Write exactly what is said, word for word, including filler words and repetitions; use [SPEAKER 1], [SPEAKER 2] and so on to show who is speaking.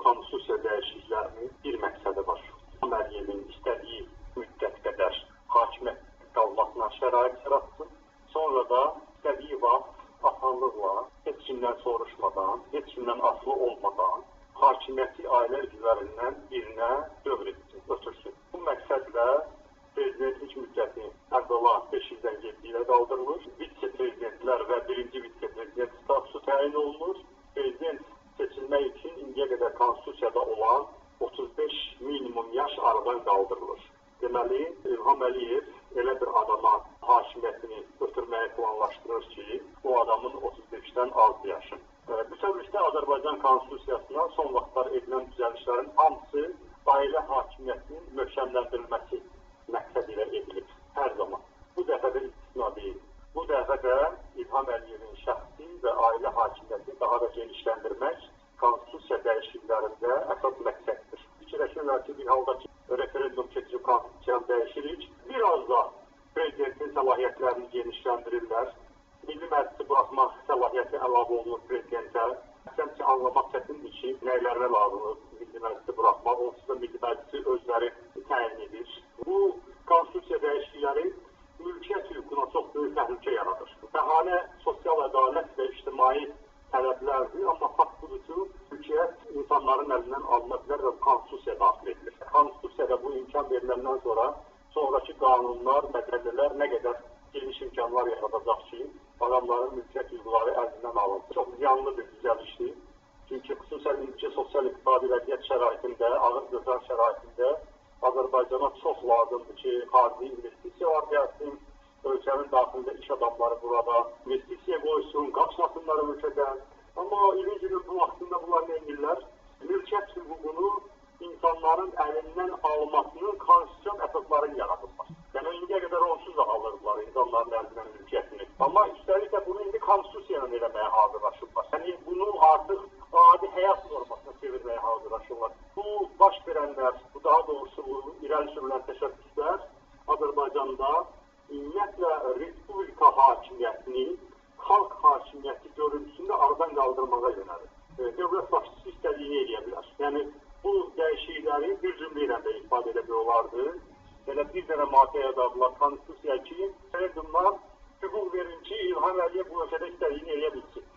[SPEAKER 1] konstitusiya dəyişikliklərinin bir məqsədi var. İlham Əliyevin istədiyi müddət qədər hakimiyyətdə qalmasına şərait yaratsın. Sonra da istədiyi vaxt asanlıqla, heç kimdən soruşmadan, heç kimdən asılı olmadan hakimiyyəti ailə üzvlərindən birinə dövr etsin, ötürsün. Bu məqsədlə prezidentlik müddəti əvvəla beş ildən yeddi ilə qaldırılır. Vitse-prezidentlər və birinci vitse-prezident statusu təyin olunur. Prezident seçilmək üçün indiyə qədər konstitusiyada olan otuz beş minimum yaş aradan qaldırılır. Deməli, İlham Əliyev elə bir adama hakimiyyətini ötürməyi planlaşdırır ki, o adamın otuz beşdən az yaşı. Bütövlükdə Azərbaycan konstitusiyasına son vaxtlar edilən düzəlişlərin hamısı ailə hakimiyyətinin möhkəmləndirilməsi məqsədi ilə edilib hər zaman. Bu dəfə də istisna deyil. Bu dəfə də İlham Əliyevin şəxsi və ailə hakimiyyətini daha da genişləndirmək konstitusiya dəyişikliklərində əsas məqsəddir. Fikirləşirlər ki, bir halda ki, referendum keçirib konstitusiyanı dəyişirik, biraz da prezidentin səlahiyyətlərini genişləndirirlər. Milli Məclisi buraxmaq səlahiyyəti əlavə olunur prezidentə. Həsən ki, anlamaq çətindir ki, nəylərə lazımdır Milli Məclisi buraxmaq, onsuz da Milli Məclisi özləri təyin edir. Bu konstitusiya dəyişiklikləri mülkiyyət hüququna çox böyük təhlükə yaradır. Bəhanə sosial ədalət və ictimai tələblərdir, amma fakt budur ki, mülkiyyət insanların əlindən alına bilər və konstitusiya daxil edilir. Konstitusiyada bu imkan veriləndən sonra sonraki qanunlar, məcəllələr nə qədər geniş imkanlar yaradacaq ki, adamların mülkiyyət hüquqları əlindən alınır. Çox ziyanlı bir düzəlişdir. Çünki xüsusən indiki sosial-iqtisadi vəziyyət şəraitində, ağır gözəl şəraitində Azərbaycana çox lazımdır ki, xarici investisiyalar gəlsin, ölkənin daxilində iş adamları burada investisiya qoysun, qaçmasınlar ölkədən. Amma ilin günün bu vaxtında bunlar nə edirlər? Mülkiyyət hüququnu insanların əlindən almasının konstitusiyon əsaslarını yaradırlar. Yəni, indiyə qədər onsuz da alırlar insanların əlindən mülkiyyətini. Amma üstəlik də bunu indi konstitusiyayla eləməyə hazırlaşırlar. Yəni, bunu artıq adi həyat normasına çevirməyə hazırlaşırlar. Bu, baş verənlər, bu daha doğrusu bu irəli sürülən təşəbbüslər Azərbaycanda ümumiyyətlə respublika hakimiyyətini, xalq hakimiyyəti görüntüsündə aradan qaldırmağa yönəlir. Dövlət başçısı istədiyini eləyə bilər. Yəni, bu dəyişiklikləri bir cümlə ilə də ifadə edə olardı. Belə bir dənə maddə yazardılar konstitusiya ki, referendumdan hüquq verin ki, İlham Əliyev bu ölkədə istədiyini eləyə bilsin.